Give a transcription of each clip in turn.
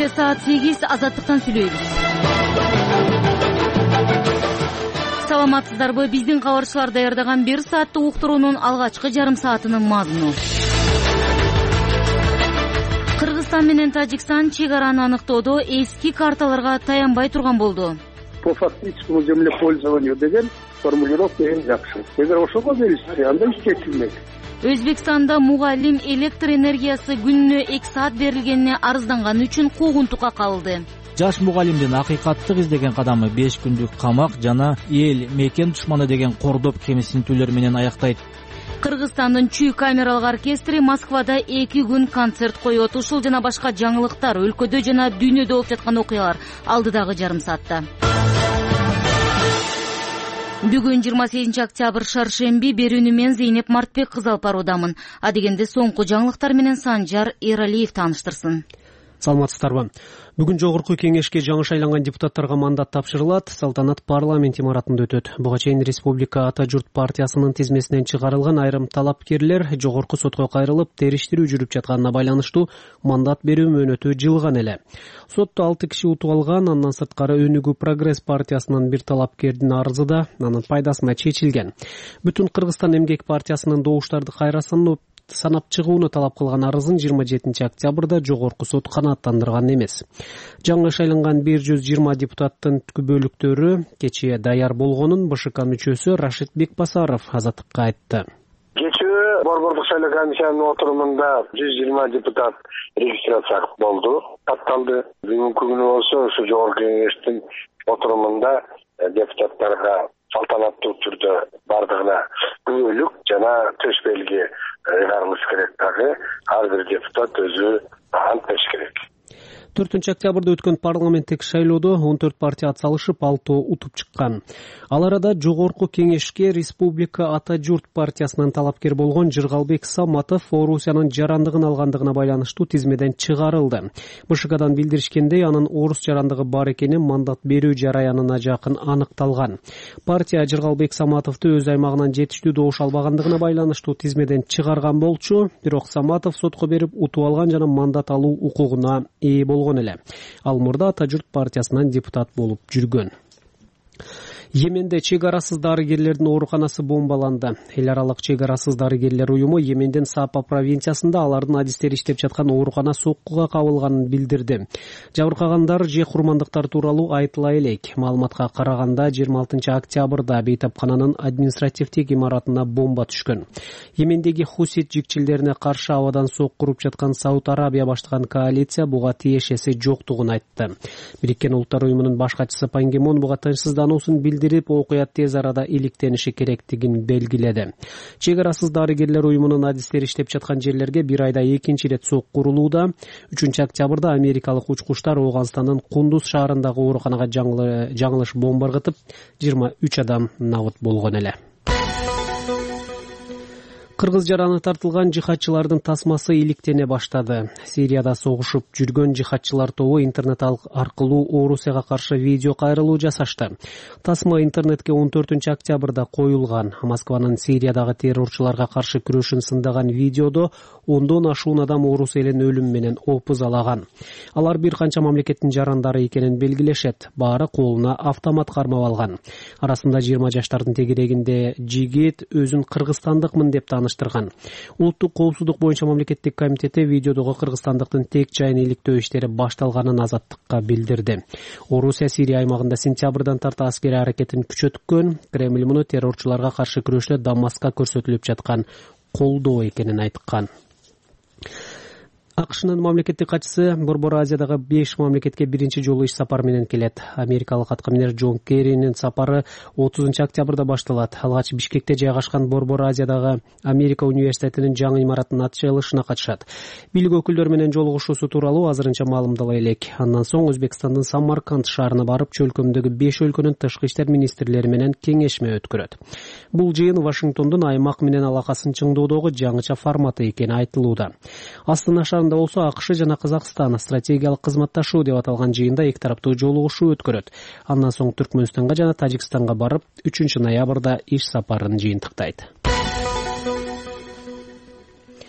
кечке саат 8 азаттыктан сүйлөйбүз. Саламатсыздарбы? Биздин кабарчылар даярдаган 1 сааттык уктуруунун алгачкы жарым саатынын мазмуну. Кыргызстан менен Тажикстан чек араны аныктоодо эски карталарга таянбай турган болду. По фактическому землепользованию деген формулировка эң жакшы. Эгер ошого берилсе, анда иштетилмек. Өзбекстанда мугалим электр энергиясы күнүнө 2 саат берилгенине арызданганы үчүн куугунтукка кабылды. Жаш мугалимдин акыйкаттык издеген кадамы 5 күндүк камак жана эл мекен душманы деген кордоп кемсинтүүлөр менен аяктайт. Кыргызстандын чүй камералык оркестри Москвада 2 күн концерт коет. Ушул жана башка жаңылыктар өлкөдө жана дүйнөдө болуп жаткан окуялар алдыдагы жарым саатта. Бүгүн 28 октябрь шаршемби, берүүнү мен Зейнеп Мартбек кызы алып баруудамын. Адегенде соңку жаңылыктар менен Санжар Эралиев тааныштырсын. Саламатсыздарбы? Бүгүн жогорку кеңешке жаңы шайланган депутаттарга мандат тапшырылат. Салтанат парламент имаратында өтөт. Буга чейин Республика Ата журт партиясынын тизмесинен чыгарылган айрым талапкерлер жогорку сотко кайрылып, териштирүү жүрүп жатканына байланыштуу мандат берүү мөөнөтү жылган эле. Сотто 6 киши утуп алган, андан сырткары Өнүгүү Прогресс партиясынын бир талапкердин арызы да анын пайдасына чечилген. Бүтүн Кыргызстан эмгек партиясынын добуштарды кайра санап чыгууну талап кылган арызын 27 октябрда жогорку сот канааттандырган эмес. Жаңы шайланган 120 депутаттын бөлүктөрү кечээ даяр болгонун БШК мүчөсү Рашид Бекбасаров Азаттыкка айтты. Кечээ Борбордук шайлоо комиссиянын отурумунда 120 депутат регистрация болду, катталды. Бүгүнкү күнү болсо ушу жогорку кеңештин отурумунда депутаттарга салтанаттуу түрдө бардыгына күбөлүк жана төш белги ыйгарылыш керек. Дагы ар бир депутат өзү антташ керек. 4 октябрда өткөн парламенттик шайлоодо 14 партия атсалышып, 6 утуп чыккан. Ал арада жогорку кеңешке Республика Ата журт партиясынын талапкер болгон Жыргалбек Саматов Орусиянын жарандыгын алгандыгына байланыштуу тизмеден чыгарылды. БШКдан билдиришкендей, анын орус жарандыгы бар экени мандат берүү жараянына жакын аныкталган. Партия Жыргалбек Саматовду өз аймагынан жетиштүү добуш албагандыгына байланыштуу тизмеден чыгарган болчу, бирок Саматов сотко берип утуп алган жана мандат алуу укугуна ээ болгон эле. Ал мурда Ата журт партиясынан депутат болуп жүргөн. Йеменде чек арасыз дарыгерлердин ооруканасы бомбаланды. Эл аралык чек арасыз дарыгерлер уюму Йемендин Сапа провинциясында алардын адистери иштеп жаткан оорукана соккуга кабылганын билдирди. Жабыркагандар же курмандыктар тууралуу айтыла элек. Маалыматка караганда 26 октябрда бейтапкананын административдик имаратына бомба түшкөн. Йемендеги хусит жикчилдерине каршы абадан сокку уруп жаткан Сауд Арабия баштаган коалиция буга тиешеси жоктугун айтты. Бириккен Улуттар уюмунун баш катчысы Пан Ги Мун буга тынчсыздануусун билдирип, окуя тез арада иликтениши керектигин белгиледи. Чек арасыз дарыгерлер уюмунун адистери иштеп жаткан жерлерге бир айда 2 рет сокку урулууда. 3 октябрда америкалык учкучтар Ооганстандын Кундуз шаарындагы ооруканага жаңылыш бомба ыргытып, 23 адам набыт болгон эле. Кыргыз жараны тартылган жихадчылардын тасмасы иликтене баштады. Сирияда согушуп жүргөн жихадчылар тобу интернет аркылуу Орусияга каршы видео кайрылуу жасашты. Тасма интернетке 14 октябрда коюлган. Москванын Сириядагы террорчуларга каршы күрөшүн сындаган видеодо 10дон ашуун адам Орус элин өлүм менен опузалаган. Алар бир канча мамлекеттин жарандары экенин белгилешет. Баары колуна автомат кармап алган. Арасында 20 жаштардын тегерегинде жигит өзүн кыргызстандыкмын деп таныштырган. Улуттук коопсуздук боюнча мамлекеттик комитети видеодогу кыргызстандыктын тек жайын иликтөө иштери башталганын Азаттыкка билдирди. Орусия Сирия аймагында сентябрдан тарта аскери аракетин күчөткөн. Кремль муну террорчуларга каршы күрөштө Дамаска көрсөтүлүп жаткан колдоо экенин айткан. АКШнын мамлекеттик катчысы Борбор Азиядагы 5 мамлекетке биринчи жолу иш сапар менен келет. Америкалык аткаминер Джон Керринин сапары 30 октябрда башталат. Алгач Бишкекте жайгашкан Борбор Азиядагы Америка университетинин жаңы имаратынын ачылышына катышат. Бийлик өкүлдөрү менен жолугушуусу тууралуу азырынча маалымдала элек. Андан соң Өзбекстандын Самарканд шаарына барып, чөлкөмдөгү 5 өлкөнүн тышкы иштер министрлери менен кеңешме өткөрөт. Бул жыйын Вашингтондун аймак менен алакасын чыңдоодогу жаңыча форматы экени айтылууда. Астана шаарында болсо АКШ жана Казакстан стратегиялык кызматташуу деп аталган жыйында эки тараптуу жолугушуу өткөрөт. Андан соң Түркмөнстанга жана Тажикстанга барып, 3 ноябрда иш сапарын жыйынтыктайт.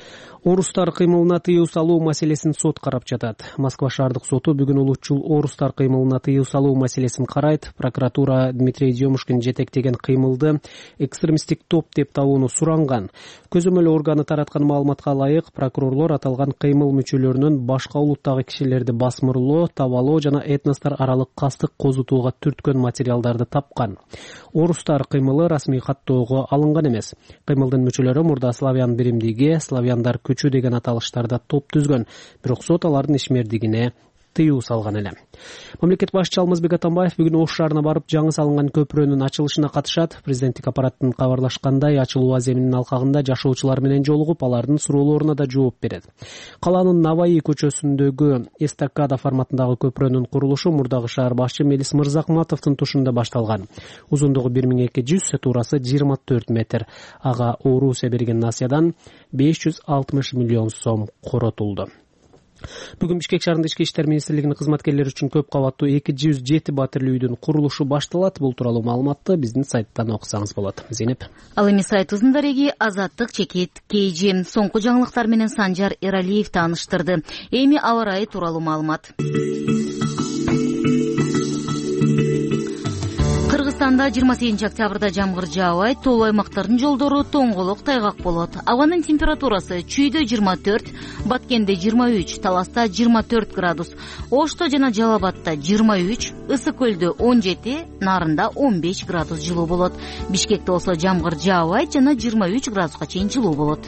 Орустар кыймылына тыюу салуу маселесин сот карап жатат. Москва шаардык соту бүгүн улутчул орустар кыймылына тыюу салуу маселесин карайт. Прокуратура Дмитрий Демушкин жетектеген кыймылды экстремисттик топ деп табууну суранган. Көзөмөл органы тараткан маалыматка ылайык, прокурорлор аталган кыймыл мүчөлөрүнүн башка улуттагы кишилерди басмырлоо, табалоо жана этностор аралык кастык козутууга түрткөн материалдарды тапкан. Орустар кыймылы расмий каттоого алынган эмес. Кыймылдын мүчөлөрү мурда славян биримдиги, славяндар көчү деген аталыштарда топ түзгөн, бирок сот алардын ишмердигине тыюу салган эле. Мамлекет башчысы Алмазбек Атамбаев бүгүн Ош шаарына барып, жаңы салынган көпүрөнүн ачылышына катышат. Президенттик аппараттын кабарлашкандай, ачылуу аземинин алкагында жашоочулар менен жолугуп, алардын суроолоруна да жооп берет. Калаанын Наваи көчөсүндөгү эстакада форматындагы көпүрөнүн курулушу мурдагы шаар башчы Мелис Мырзакматовдун тушунда башталган. Узундугу 1200, туурасы 24 метр. Ага Орусия берген насыядан 560 миллион сом коротулду. Бүгүн Бишкек шаарында Ички иштер министрлигинин кызматкерлери үчүн көп кабаттуу 207 батирлүү үйдүн курулушу башталат. Бул тууралуу маалыматты биздин сайттан окусаңыз болот. Зейнеп. Ал эми сайтыбыздын дареги Азаттык чекит KG. Соңку жаңылыктар менен Санжар Эралиев тааныштырды. Эми аба ырайы тууралуу маалымат. Кыргызстанда 28 октябрда жамгыр жаабайт, тоолуу аймактардын жолдору тоңголок тайгак болот. Абанын температурасы Чүйдө 24, Баткенде 23, Таласта 24 градус, Ошто жана Жалал Абадта 23, Ысык көлдө 17, Нарында 15 градус жылуу болот. Бишкекте болсо жамгыр жаабайт жана 23 градуска чейин жылуу болот.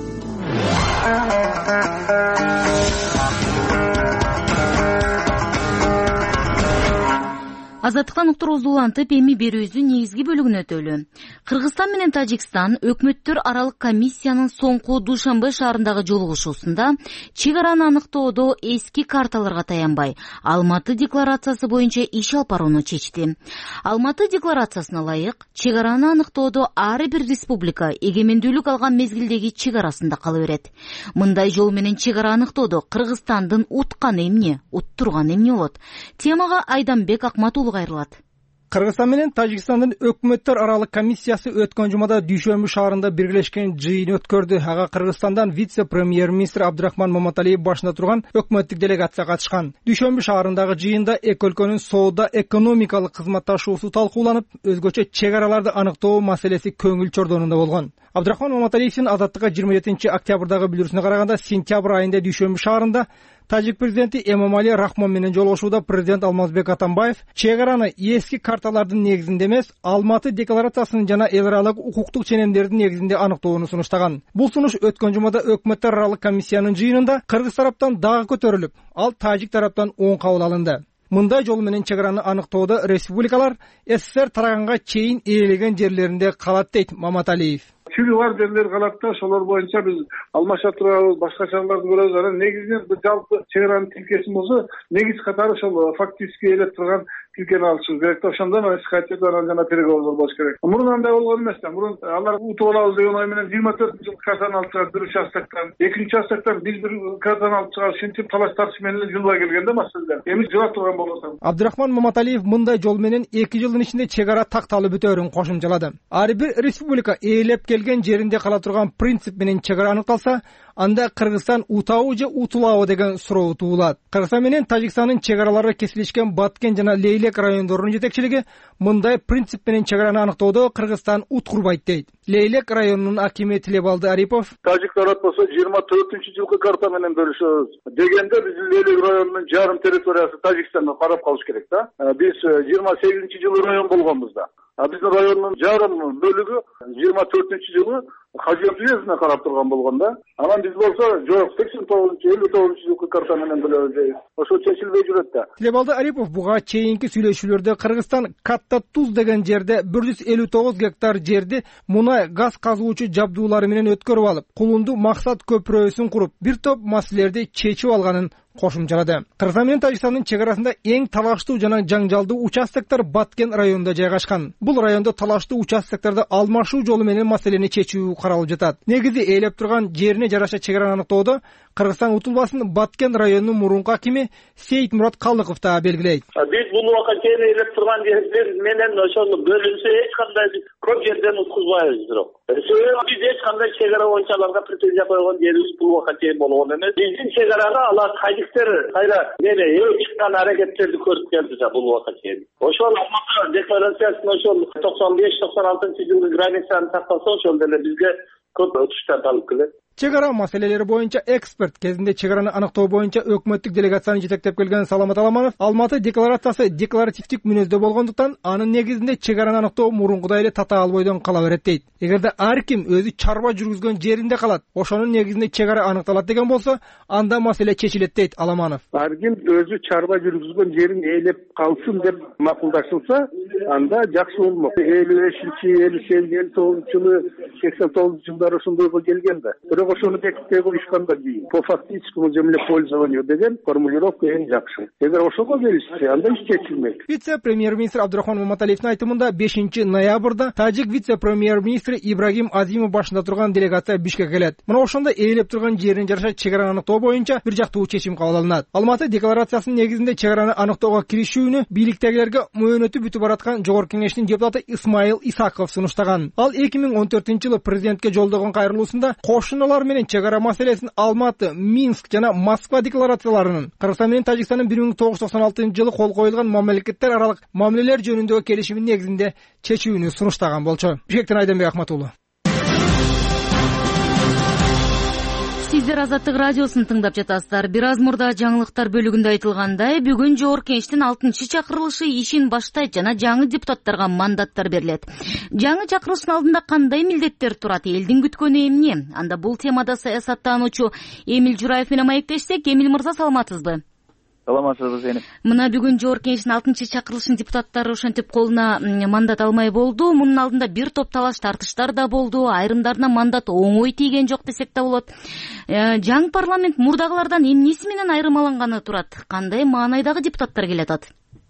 Азаттыктан уктуруубузду улантып, эми берүүбүздүн негизги бөлүгүн өтөлү. Кыргызстан менен Тажикстан өкмөттөр аралык комиссиянын соңку Душанбе шаарындагы жолугушуусунда чек араны аныктоодо эски карталарга таянбай, Алматы декларациясы боюнча иш алып барууну чечти. Алматы декларациясына ылайык, чек араны аныктоодо ар бир республика эгемендүүлүк алган мезгилдеги чек арасында кала берет. Мындай жол менен чек ара аныктоодо Кыргызстандын утканы эмне, уттурганы эмне болот? Темага Айданбек Акматулов кайрылат. Кыргызстан менен Тажикстандын өкмөттөр аралык комиссиясы өткөн жумада Дүйшөмбү шаарында биргелешкен жыйын өткөрдү. Ага Кыргызстандан вице-премьер-министр Абдрахман Маматалиев башында турган өкмөттүк делегация катышкан. Дүйшөмбү шаарындагы жыйында эки өлкөнүн соода экономикалык кызматташуусу талкууланып, өзгөчө чек араларды аныктоо маселеси көңүл чордонунда болгон. Абдрахман Маматалиевдин Азаттыкка 27 октябрдагы билдирүүсүнө караганда, сентябрь айында Дүйшөмбү шаарында Тажик президенти Эмомали Рахмон менен жолугушууда президент Алмазбек Атамбаев чек араны эски карталардын негизинде эмес, Алматы декларациясынын жана эл аралык укуктук ченемдердин негизинде аныктоону сунуштаган. Бул сунуш өткөн жумада өкмөттөр аралык комиссиянын жыйынында Кыргыз тараптан дагы көтөрүлүп, ал Тажик тараптан оң кабыл алынды. Мындай жол менен чек араны аныктоодо республикалар СССР тараганга чейин ээлеген жерлеринде калат дейт Маматалиев. Чүгү бар жерлер калат да, ошолор боюнча биз алмаша турабыз, башка чараларды көрөбүз. Анан негизинен жалпы чек аранын тилкесин болсо, негиз катары ошол фактически ээлеп турган тилкени алышыбыз керек да. Ошондон исхатчы анан жана переговордор болуш керек. Мурун андай болгон эмес да. Мурун алар утуп алабыз деген ой менен 24-жылкы картаны алып чыгып, бир участоктон, экинчи участоктон биз бир картаны алып чыгып, ушинтип талаш тартыш менен жылбай келген да маселелер. Эми жылап турган болсо. Абдрахман Маматалиев мындай жол менен 2 жылдын ичинде чек ара такталып бүтөөрүн кошумчалады. Ар бир республика ээлеп келген жеринде кала турган принцип менен чек ара аныкталса, анда Кыргызстан утабы же утулабы деген суроо туулат. Кыргызстан менен Тажикстандын чек аралары кесилишкен Баткен жана Лейлек райондорунун жетекчилиги мындай принцип менен чек араны аныктоодо Кыргызстан уткурбайт дейт. Лейлек районунун акими Тилебалды Арипов: Тажик тарап болсо 24-жылкы карта менен бөлүшөбүз дегенде биз Лейлек районунун жарым территориясы Тажикстанга карап калыш керек да. Биз 28-жылы район болгонбуз да. Биздин райондун жарым бөлүгү 24-жылы Хажият уездине карап турган болгон да. Анан биз болсо жок 89-59-жылкы карта менен бөлөбүз дейбиз. Ошо чечилбей жүрөт да. Тилебалды Арипов буга чейинки сүйлөшүүлөрдө Кыргызстан Катта Туз деген жерде 159 гектар жерди мунай газ казуучу жабдуулары менен өткөрүп алып, Кулунду Максат көпүрөсүн куруп, бир топ маселелерди чечип алганын кошумчалады. Кыргызстан менен Тажикстандын чек арасында эң талаштуу жана жаңжалдуу участоктор Баткен районунда жайгашкан. Бул райондо талаштуу участокторду алмашуу жолу менен маселени чечүү каралып жатат. Негизи ээлеп турган жерине жараша чек араны аныктоодо Кыргызстан утулбасын Баткен районунун мурунку акими Сейитмурат Калыков да белгилейт. Биз бул убакка чейин ээлеп турган жерлер менен ошону бөлүнсө эч кандай көп жерден уткузбайбыз бирок. Себеби биз эч кандай чек ара боюнча аларга претензия койгон жерибиз бул убакка чейин болгон эмес. Биздин чек арага алар тажиктер кайра чыккан аракеттерди көрүп келди да бул убакка чейин. Ошол Алматы декларациясын ошол 95-96-жылкы границаны сактаса ошол деле бизге көп өтүштөрдү алып келет. Чек ара маселелери боюнча эксперт кезинде чек араны аныктоо боюнча өкмөттүк делегацияны жетектеп келген Саламат Аламанов Алматы декларациясы декларативдик мүнөздө болгондуктан анын негизинде чек араны аныктоо мурункудай эле татаал бойдон кала берет дейт. Эгерде ар ким өзү чарба жүргүзгөн жеринде калат, ошонун негизинде чек ара аныкталат деген болсо, анда маселе чечилет дейт Аламанов. Ар ким өзү чарба жүргүзгөн жерин ээлеп калсын деп макулдашылса, анда жакшы болмок. 55-58 жылы 89-жылдары ошондойго келген да. Ошону бекитпей коюшкандан кийин по фактическому землепользованию деген формулировка эң жакшы. Эгер ошого келишсе, анда иш чечилмек. Вице-премьер-министр Абдрахман Маматалиевдин айтымында 5-ноябрда тажик вице-премьер-министри Ибрагим Азимов башында турган делегация Бишкекке келет. Мына ошондо ээлеп турган жерин жараша чек араны аныктоо боюнча бир жактуу чечим кабыл алынат. Алматы декларациясынын негизинде чек араны аныктоого киришүүнү бийликтегилерге мөөнөтү бүтүп бараткан Жогорку Кеңештин депутаты Исмаил Исаков сунуштаган. Ал 2014-жылы президентке жолдогон кайрылуусунда кошуналар менен чек ара маселесин Алматы, Минск жана Москва декларацияларынын Кыргызстан менен Тажикстандын 1996-жылы кол коюлган мамлекеттер аралык мамилелер жөнүндөгү келишимдин негизинде чечүүнү сунуштаган болчу. Бишкектен Айденбек Ахматуллу. Сиздер Азаттык радиосун тыңдап жатасыздар. Бир аз мурда жаңылыктар бөлүгүндө айтылгандай, бүгүн Жогорку Кеңештин 6-чакырылышы ишин баштайт жана жаңы депутаттарга мандаттар берилет. Жаңы чакырылыштын алдында кандай милдеттер турат, элдин күткөнү эмне? Анда бул темада саясаттануучу Эмил Жураев менен маектешсек, Эмил мырза, саламатсызбы? Саламатсызбы, Зейнеп. Мына бүгүн Жогорку Кеңештин 6-чакырылышынын депутаттары ошентип колуна мандат алмай болду. Мунун алдында бир топ талаш тартыштар да болду. Айрымдарына мандат оңой тийген жок десек да болот. Жаңы парламент мурдагылардан эмнеси менен айырмаланганы турат? Кандай маанайдагы депутаттар келе атат?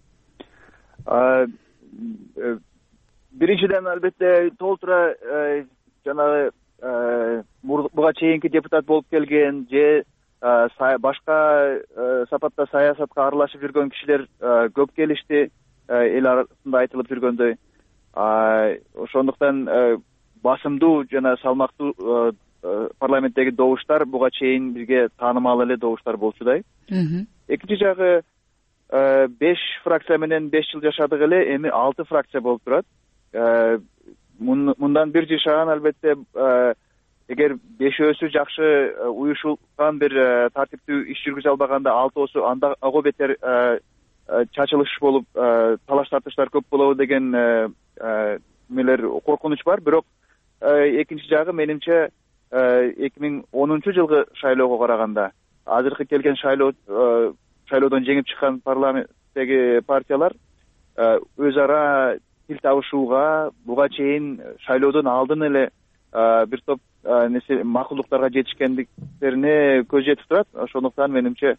Биринчиден, албетте, толтура жанагы буга чейинки депутат болуп келген же башка сапатта саясатка аралашып жүргөн кишилер көп келишти, эл арасында айтылып жүргөндөй. Ошондуктан басымдуу жана салмактуу парламенттеги добуштар буга чейин бизге таанымал эле добуштар болчудай. Экинчи жагы 5 фракция менен 5 жыл жашадык эле, эми 6 фракция болуп турат. Мындан бир жашаган, албетте, эгер 5-өсү жакшы уюшулган бир тартиптүү иш жүргүзө албаганда 6-оосу анда ого бетер чачылыш болуп, талаш тартыштар көп болобу деген мелер коркунуч бар. Бирок экинчи жагы, менимче, 2010-жылкы шайлоого караганда азыркы келген шайлоодон жеңип чыккан парламенттеги партиялар өз ара тил табышууга, буга чейин шайлоодон алдын эле бир топ макулдуктарга жетишкендиктерине көз жетип турат. Ошондуктан менимче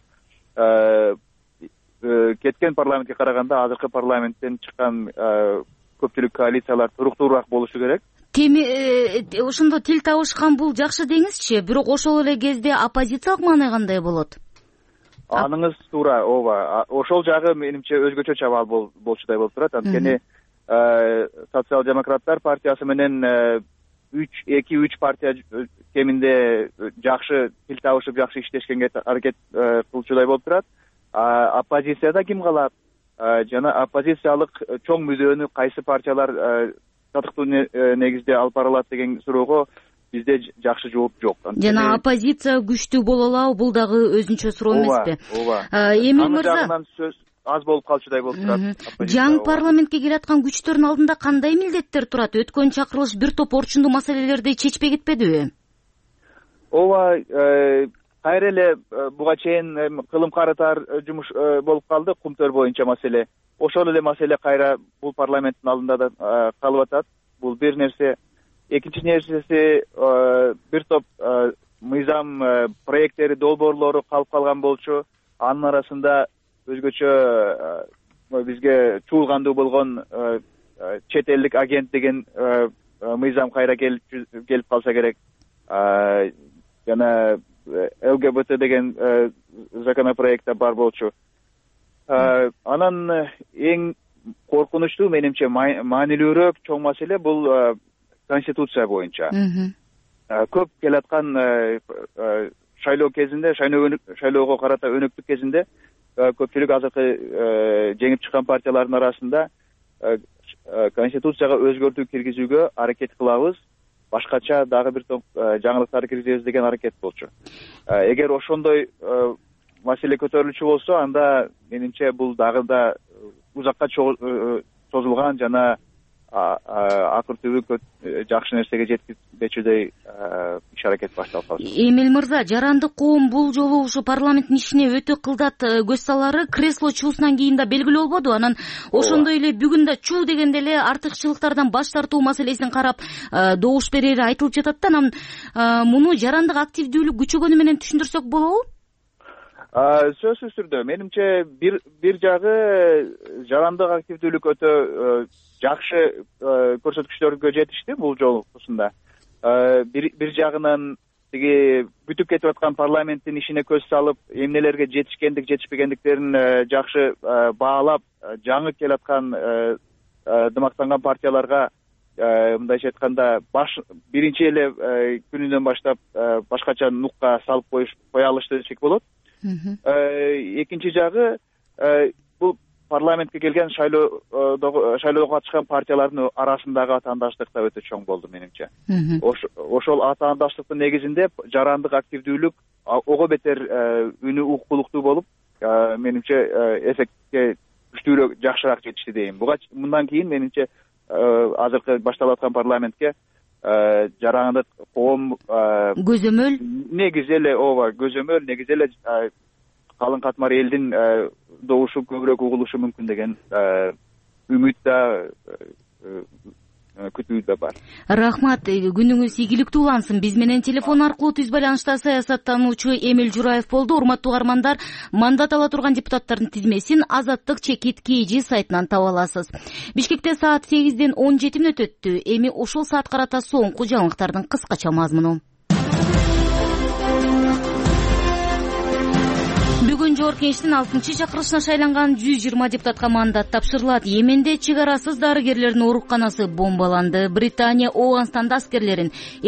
кеткен парламентке караганда азыркы парламенттен чыккан көпчүлүк коалициялар туруктуураак болушу керек. Ошондо тил табышкан бул жакшы деңизчи, бирок ошол эле кезде оппозициялык маанай кандай болот? Аныңыз туура, ооба. Ошол жагы менимче өзгөчө чабаал болчудай болуп турат. Анткени социал-демократтар партиясы менен 2-3 партия кеминде жакшы тил табышып, жакшы иштешкенге аракет кылчудай болуп турат. Оппозицияда ким калат? Жана оппозициялык чоң мүдөнү кайсы партиялар татыктуу негизде алып барылат деген суроого бизде жакшы жооп жок. Жана оппозиция күчтүү боло алабы? Бул дагы өзүнчө суроо эмеспи? Ооба. Эмил мырза, сөз аз болуп калчудай болуп турат. Жаңы парламентке келаткан күчтөрдүн алдында кандай милдеттер турат? Өткөн чакырылыш бир топ орчундуу маселелерди чечпей кетпедиби? Ооба, кайра эле буга чейин кылым карытар жумуш болуп калды, кумтөр боюнча маселе. Ошол эле маселе кайра бул парламенттин алдында да калып атат. Бул бир нерсе. Экинчи нерсеси, бир топ мыйзам проекттери, долбоорлору калып калган болчу. Анын арасында өзгөчө бизге чуулгандуу болгон чет элдик агент деген мыйзам кайра келип калса керек. Жана ЛГБТ деген законопроект да бар болчу. Анан эң коркунучтуу, менимче маанилүүрөөк чоң маселе бул конституция боюнча. Көп келаткан шайлоо кезинде, шайлоого карата өнөктүк кезинде көпчүлүк азыркы жеңип чыккан партиялардын арасында конституцияга өзгөртүү киргизүүгө аракет кылабыз, башкача дагы бир топ жаңылыктарды киргизебиз деген аракет болчу. Эгер ошондой маселе көтөрүлчү болсо, анда менимче бул дагы да узакка созулган жана акыр түбү жакшы нерсеге жеткизбечүдөй иш аракет башталып калат. Эмил мырза, жарандык коом бул жолу ушу парламенттин ишине өтө кылдат көз салары кресло чуусунан кийин да белгилүү болбоду. Анан ошондой эле бүгүн да чуу дегенде эле артыкчылыктардан баш тартуу маселесин карап добуш берери айтылып жатат да. Анан муну жарандык активдүүлүк күчөгөнү менен түшүндүрсөк болобу? Сөзсүз түрдө менимче бир жагы жарандык активдүүлүк өтө жакшы көрсөткүчтөргө жетишти бул жолусунда. Бир жагынан тиги бүтүп кетип аткан парламенттин ишине көз салып, эмнелерге жетишкендик, жетишпегендиктерин жакшы баалап, жаңы келаткан дымактанган партияларга мындайча айтканда биринчи эле күнүнөн баштап башкача нукка салып кое алышты десек болот. Экинчи жагы бул парламентке келген шайлоого катышкан партиялардын арасындагы атаандаштык да өтө чоң болду менимче. Ошол атаандаштыктын негизинде жарандык активдүүлүк ого бетер үнү укуктуу болуп, менимче эффектке күчтүүрөөк, жакшыраак жетишти дейм. Мындан кийин менимче азыркы башталып аткан парламентке жарандык коом көзөмөл негизи эле көзөмөл, негизи эле калың катмар элдин добушу көбүрөөк угулушу мүмкүн деген үмүт да күтүү да бар. Рахмат, күнүңүз ийгиликтүү улансын. Биз менен телефон аркылуу түз байланышта саясаттануучу Эмил Жураев болду. Урматтуу угармандар, мандат ала турган депутаттардын тизмесин Азаттык чекит KG сайтынан таба аласыз. Бишкекте саат 8ден 17 мүнөт өттү. Эми ошол саат карата соңку жаңылыктардын кыскача мазмуну. Бүгүн Жогорку Кеңештин 6-чакырылышына шайланган 120 депутатка мандат тапшырылат. Йеменде чек арасыз дарыгерлердин ооруканасы бомбаланды. Британия Ооганстанда аскерлерин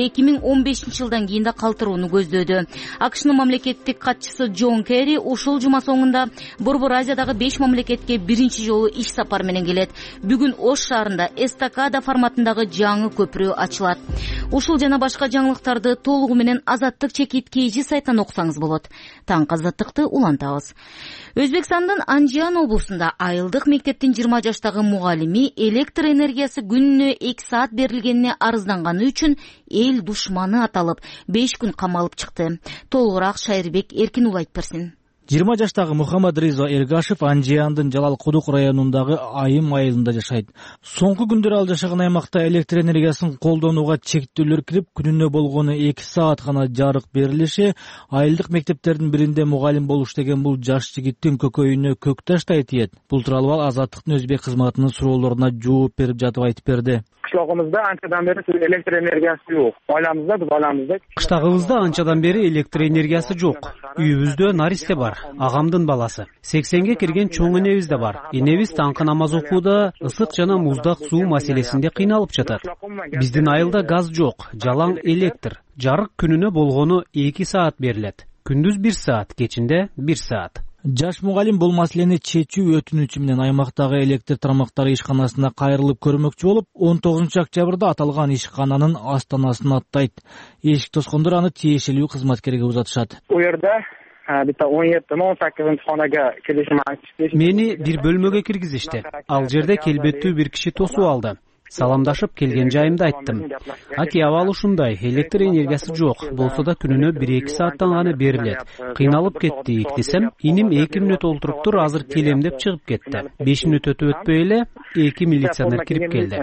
2015-жылдан кийин да калтырууну көздөөдү. AQShnын мамлекеттик катчысы Джон Керри ушул жума соңунда Борбор Азиядагы 5 мамлекетке биринчи жолу иш сапар менен келет. Бүгүн Ош шаарында эстакада форматындагы жаңы көпүрө ачылат. Ушул жана башка жаңылыктарды толугу менен Азаттык чекит KG сайтынан окусаңыз болот. Таң азаттыкты улантабыз. Өзбекстандын Анжиан облусунда айылдык мектептин 20 жаштагы мугалими электр энергиясы күнүнө 2 саат берилгенине арызданганы үчүн эл душманы аталып 5 күн камалып чыкты. Толугураак Шайырбек Эркинул айтып берсин. 20 жаштагы Мухаммад Риза Эргашев Анжиандын Жалал Кудук районундагы Айым айылында жашайт. Соңку күндөр ал жашаган аймакта электр энергиясын колдонууга чектөөлөр кирип, күнүнө болгону 2 саат гана жарык берилиши, айылдык мектептердин биринде мугалим болуш деген бул жаш жигиттин көкөйүнө көк таштай тиет. Бул тууралуу ал Азаттыктын өзбек кызматынын суроолоруна жооп берип жатып айтып берди. Кыштагыбызда анчадан бери электр энергиясы жок. Ailamızda Кыштагыбызда анчадан бери электр энергиясы жок. Үйүбүздө наристе бар, агамдын баласы. 80ге кирген чоң энебиз да бар. Энебиз таңкы намаз окууда ысык жана муздак суу маселесинде кыйналып жатат. Биздин айылда газ жок, жалаң электр. Жарык күнүнө болгону 2 саат берилет. Күндүз 1 саат, кечинде 1 саат. Жаш мугалим бул маселени чечүү өтүнүчү менен аймактагы электр тармактары ишканасына кайрылып көрмөкчү болуп, 19 октябрда аталган ишкананын астанасын аттайт. Эшик тоскондор аны тиешелүү кызматкерге узатышат. У жерде bitta 17-18-xonага kirishim aytishdi. Мени бир бөлмөгө киргизишти. Ал жерде келбеттүү бир киши тосуп алды. Саламдашып келген жайымды айттым. Аки абал ушундай, электр энергиясы жок. Болсо да күнүнө 1-2 сааттан гана берилет. Кыйналып кеттик десем, иним 2 мүнөт олтуруп тур, азыр келем деп чыгып кетти. 5 мүнөт өтүп өтпөй эле 2 милиционер кирип келди.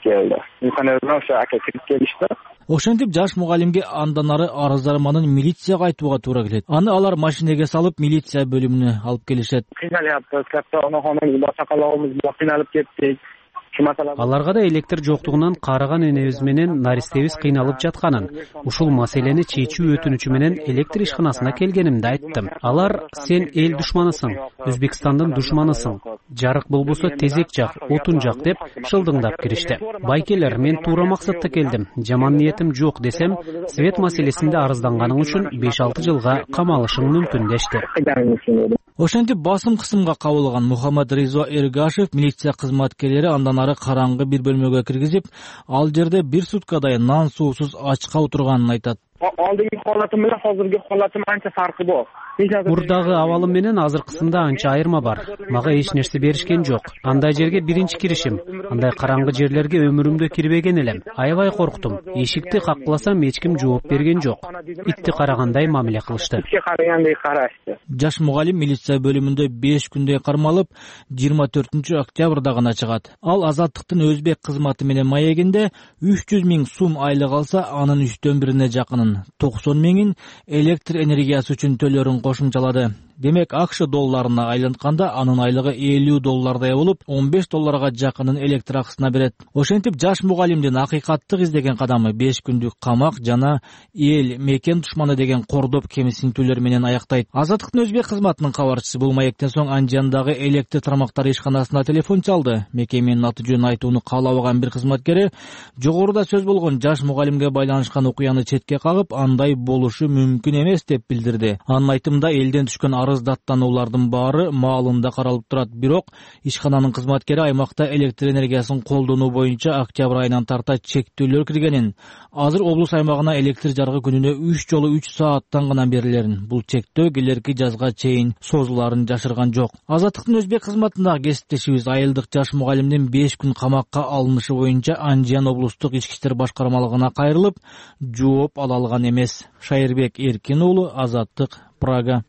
Ошентип жаш мугалимге андан ары арыздарманын милицияга айтууга туура келет. Аны алар машинеге салып милиция бөлүмүнө алып келишет. Кыйналып кеттик. Аларга да электр жоктугунан карыган энебиз менен наристебиз кыйналып жатканын, ушул маселени чечүү өтүнүчү менен электр ишканасына келгенимди айттым. Алар: сен эл душманысың, Өзбекстандын душманысың, жарык болбосо тезек жак, отун жак деп шылдыңдап киришти. Байкелер, мен туура максатта келдим, жаман ниетим жок десем, свет маселесинде арызданганың үчүн 5-6 жылга камалышың мүмкүн дешти. Ошентип басым кысымга кабылган Мухаммадризо Эргашев милиция кызматкерлери андан ары караңгы бир бөлмөгө киргизип, ал жерде 1 суткадай нан суусуз ачка отурганын айтат. Алдыңғы холатым менен азыркы холатым анча фаркы бар. Мурдагы абалым менен азыркысында анча айырма бар. Мага эч нерсе беришкен жок. Андай жерге биринчи киришим. Андай караңгы жерлерге өмүрүмдө кирбеген элем. Аябай корктум. Эшикти каккыласам эч ким жооп берген жок. Итти карагандай мамиле кылышты. Жаш мугалим милиция бөлүмүндө 5 күндөй кармалып, 24 октябрда гана чыгат. Ал Азаттыктын өзбек кызматы менен маегинде 300 000 сум айлык алса, анын 3/4-ине жакынын 90 000 электр энергиясы үчүн төлөрүн кошумчалады. Демек, АКШ долларына айлантканда анын айлыгы $50 болуп, $15 жакынын электр акысына берет. Ошентип, жаш мугалимдин акыйкаттык издеген кадамы 5 күндүк камак жана эл мекен душманы деген кордоп кемсинтүүлөр менен аяктайт. Азаттыктын өзбек кызматынын кабарчысы бул маектен соң Анжандагы электр тармактары ишканасына телефон чалды. Мекеменин аты жөнүн айтууну каалабаган бир кызматкери жогоруда сөз болгон жаш мугалимге байланышкан окуяны четке кагып, андай болушу мүмкүн эмес деп билдирди. Анын айтымында элден түшкөн даттануулардын баары маалында каралып турат. Бирок ишкананын кызматкери аймакта электр энергиясын колдонуу боюнча октябрь айынан тарта чектөөлөр киргенин, азыр облус аймагына электр жарыгы күнүнө 3 жолу 3 сааттан гана берилерин, бул чектөө келерки жазга чейин созуларын жашырган жок. Азаттыктын өзбек кызматындагы кесиптешибиз айылдык жаш мугалимдин 5 күн камакка алынышы боюнча Анжан облустук ички иштер башкармалыгына кайрылып, жооп ала алган эмес. Шайырбек Эркин уулу, Азаттык, Прага.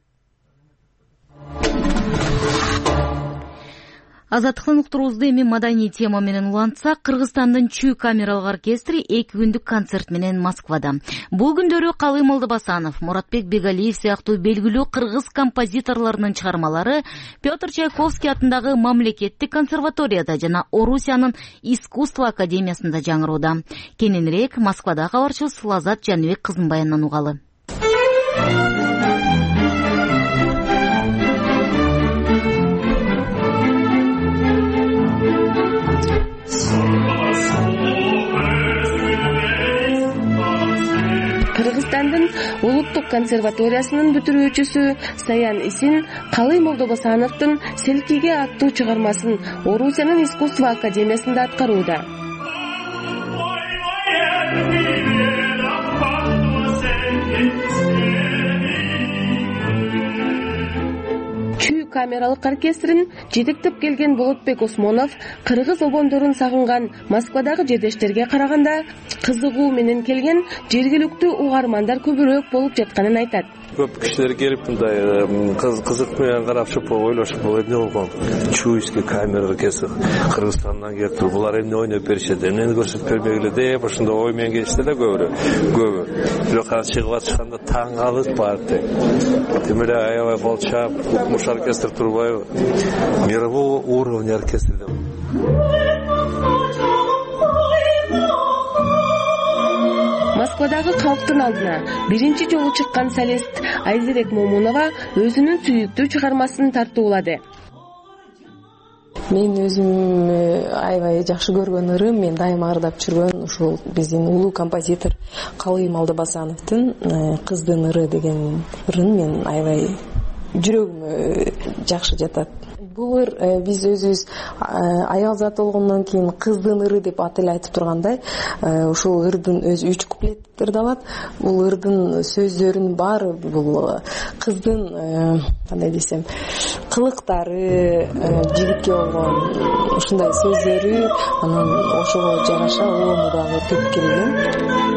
Азаттыктын уктуруубузду эми маданий тема менен улантсак, Кыргызстандын Чүй камералык оркестри 2 күндүк концерт менен Москвада. Бул күндөрү Калый Молдобасанов, Муратбек Бегалиев сыяктуу белгилүү кыргыз композиторлорунун чыгармалары Петр Чайковский атындагы мамлекеттик консерваторияда жана Орусиянын искусство академиясында жаңырууда. Кененирээк Москвада кабарчыбыз Лазат Жаныбек Кызынбаяндан угалы. Кыргызстандын улуттук консерваториясынын бүтүрүүчүсү Саян Исин Калый Молдобасановдун Селкиге аттуу чыгармасын Орусиянын искусство академиясында аткарууда. Чүй камералык оркестрин жетектеп келген Болотбек Осмонов кыргыз обондорун сагынган Москвадагы жерлештерге караганда кызыгуу менен келген жергиликтүү угармандар көбүрөөк болуп жатканын айтат. Көп кишилер келип мындай кызык менен карашып ойлошуп эмне болгон Чуйский камера оркестри Кыргызстандан келиптир, булар эмне ойноп беришет, эмнени көрсөтүп бермегиле деп ошондой ой менен келишти да көбү. Бирок анан чыгып атышканда таң калып барды. Тем эле аябай болчап, укмуш оркестр турбайбы, мирового уровня оркестр деп. Москвадагы калктын алдына биринчи жолу чыккан солист Айзерек Момунова өзүнүн сүйүктүү чыгармасын тартуулады. Мен өзүм аябай жакшы көргөн ырым, мен дайыма ырдап жүргөн ушул биздин улуу композитор Калый Молдобасановдун Кыздын ыры деген ырын мен аябай жүрөгүмө жакшы жатат. Бул ыр биз өзүбүз аял зат болгондон кийин кыздын ыры деп аты эле айтып тургандай, ушул ырдын өзү 3 куплет ырдалат. Бул ырдын сөздөрүнүн баары бул кыздын кандай десем, кылыктары, жигитке болгон ушундай сөздөрү, анан ошого жараша оону дагы төп келген.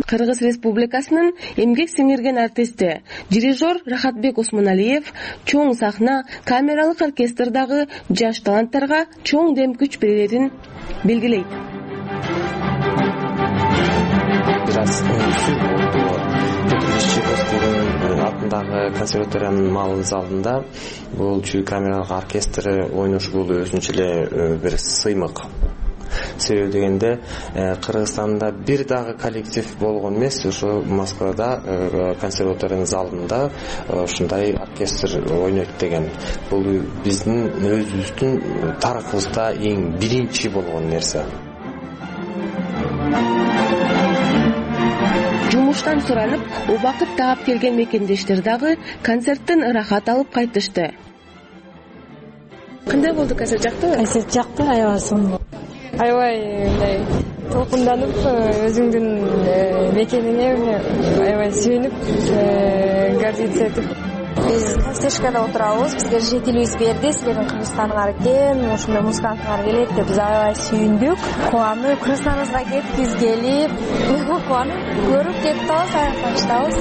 Кыргыз Республикасынын эмгек сиңирген артисти, дирижер Рахатбек Осмоналиев чоң сахна, камералык оркестрдагы жаш таланттарга чоң дем күч берерин белгилейт. Атындагы консерваториянын малын залында бул чүй камералык оркестр ойношу бул өзүнчө эле бир сыймык. Себеби дегенде Кыргызстанда бир дагы коллектив болгон эмес, ошо Москвада консерваториянын залында ушундай оркестр ойнойт деген. Бул биздин өзүбүздүн тарыхыбызда эң биринчи болгон нерсе. Жумуштан суранып, убакыт таап келген мекендештер дагы концерттен ырахат алып кайтышты. Кандай болду концерт, жактыбы? Концерт жакты, аябай сонун. Аябай мындай толкунданып, өзүңдүн мекениңе аябай сүйүнүп, гордиться этип. Биз концертшкада отурабыз, бизге жетилибиз берди, силердин Кыргызстаныңар экен, ошондой музыканттар келет деп биз аябай сүйүндүк, кубанып, Кыргызстаныбызга кеткиз келип, кубанып, көрүп кетип атабыз, аякташабыз.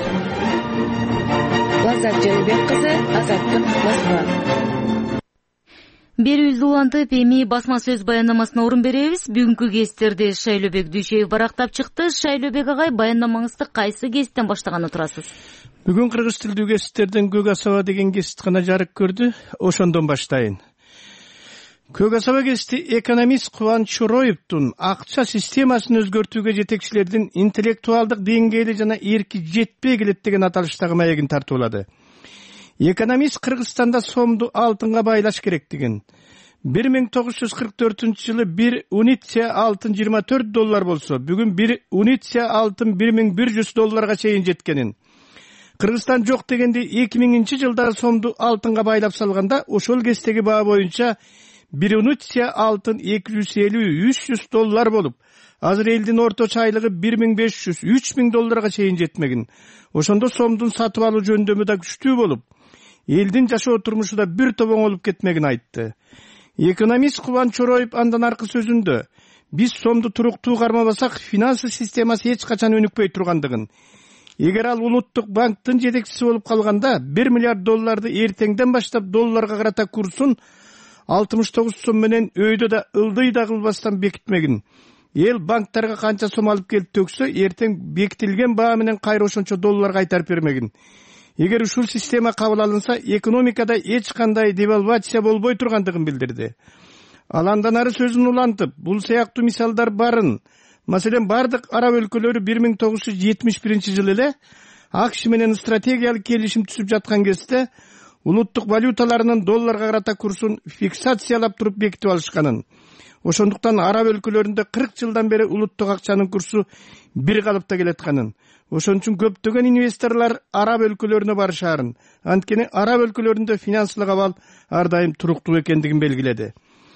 Лаззат Жаныбек кызы, Азаттык, Москва. Берүүбүздү улантып, эми басма сөз баяндамасына орун беребиз. Бүгүнкү кестерди Шайлообек Дүйшөев барактап чыкты. Шайлообек агай, баяндамаңызды кайсы кесиптен баштаганы турасыз? Бүгүн кыргыз тилдүү кесиптерден Көк асаба деген кесип гана жарык көрдү. Ошондон баштайын. Көк асаба кесипти экономист Кубаныч Чороевдун акча системасын өзгөртүүгө жетекчилердин интеллектуалдык деңгээли жана эрки жетпей келет деген аталыштагы маегин тартуулады. Экономист Кыргызстанда сомду алтынга байлаш керектигин, 1944-жылы бир унция алтын $24 болсо, бүгүн бир унция алтын $1100 чейин жеткенин, Кыргызстан жок дегенде 2000-жылдары сомду алтынга байлап салганда, ошол кездеги баа боюнча бир унция алтын $250-300 болуп, азыр элдин орточо айлыгы $1500-3000 чейин жетмегин. Ошондо сомдун сатып алуу жөндөмү да күчтүү болуп, элдин жашоо турмушу да бир топ оңолуп кетмегин айтты. Экономист Кубаныч Чороев андан аркы сөзүндө биз сомду туруктуу кармабасак, финансы системасы эч качан өнүкпөй тургандыгын, эгер ал улуттук банктын жетекчиси болуп калганда $1 миллиард эртеңден баштап долларга карата курсун 69 сом менен өйдө да ылдый да кылбастан бекитмегин. Эл банктарга канча сом алып келип төксө, эртең бекитилген баа менен кайра ошончо доллар кайтарып бермегин. Эгер ушул система кабыл алынса, экономикада эч кандай девальвация болбой тургандыгын билдирди. Ал андан ары сөзүн улантып, бул сыяктуу мисалдар барын, маселен бардык араб өлкөлөрү 1971-жылы эле АКШ менен стратегиялык келишим түзүп жаткан кезде улуттук валюталарынын долларга карата курсун фиксациялап туруп бекитип алышканын. Ошондуктан араб өлкөлөрүндө 40 жылдан бери улуттук акчанын курсу бир калыпта келатканын. Ошон үчүн көптөгөн инвесторлор араб өлкөлөрүнө барышаарын, анткени араб өлкөлөрүндө финансылык абал ар дайым туруктуу экендигин белгиледи.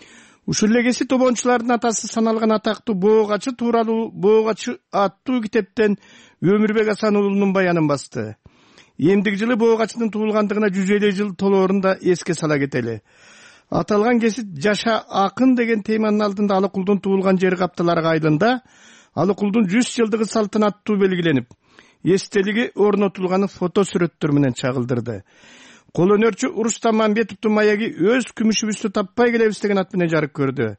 Ушул эле кесип обончулардын атасы саналган атактуу Боогачы тууралуу Боогачы аттуу китептен Өмүрбек Асан уулунун баянын басты. Эмдиги жылы Боогачынын туулгандыгына 150 жыл толоорун да эске сала кетели. Аталган кесип Жаша акын деген теманын алдында Алыкулдун туулган жери Капталарга айылында Алыкулдун 100 жылдыгы салтанаттуу белгиленип, эстелиги орнотулганы фото сүрөттөр менен чагылдырды. Кол өнөрчү Урустам Мамбетовдун маяги өз күмүшүбүздү таппай келебиз деген ат менен жарык көрдү.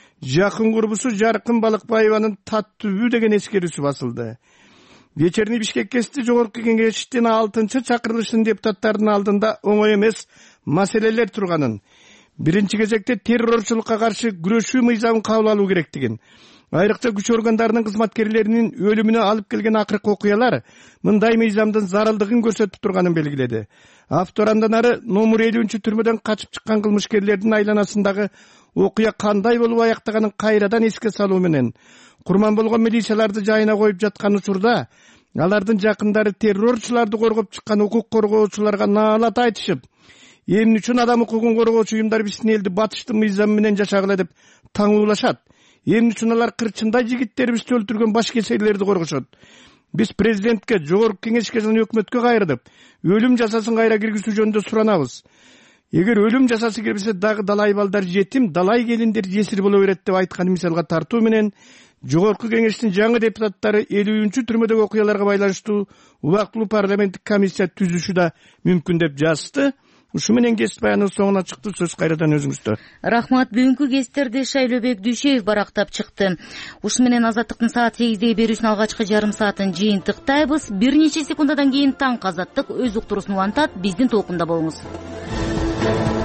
Жакын курбусу Жаркын Балыкбаеванын Таттүбү деген эскерүүсү басылды. Вечерний Бишкек кесипти жогорку кеңештин 6-чакырылышынын депутаттардын алдында оңой эмес маселелер турганын, биринчи кезекте террорчулукка каршы күрөшүү мыйзамын кабыл алуу керектигин, айрыкча күч органдарынын кызматкерлеринин өлүмүнө алып келген акыркы окуялар мындай мыйзамдын зарылдыгын көрсөтүп турганын белгиледи. Автор андан ары номер 50 түрмөдөн качып чыккан кылмышкерлердин айланасындагы окуя кандай болуп аяктаганын кайрадан эске салуу менен, курман болгон милицияларды жайына коюп жаткан учурда алардын жакындары террорчуларды коргоп чыккан укук коргоочуларга наалат айтышып, эмне үчүн адам укугун коргоочу уюмдар биздин элди батыштын мыйзамы менен жашагыла деп таңуулашат, эмне үчүн алар кырчындай жигиттерибизди өлтүргөн баш кесейлерди коргошот. Биз президентке, жогорку кеңешке жана өкмөткө кайрылып, өлүм жазасын кайра киргизүү жөнүндө суранабыз. Эгер өлүм жазасы кирбесе дагы далай балдар жетим, далай келиндер жесир боло берет деп айткан мисалга тартуу менен Жогорку кеңештин жаңы депутаттары 50-чү түрмөдөгү окуяларга байланыштуу убактылуу парламенттик комиссия түзүшү да мүмкүн деп жазды. Ушу менен кесип баяныбыз соңуна чыкты. Сөз кайрадан өзүңүздө. Рахмат. Бүгүнкү кестерди Шайлообек Дүйшеев барактап чыкты. Ушу менен Азаттыктын саат 8-деги берүүсүнүн алгачкы жарым саатын жыйынтыктайбыз. Бир нече секундадан кийин таңкы Азаттык өз уктуруусун улантат. Биздин толкунда болуңуз.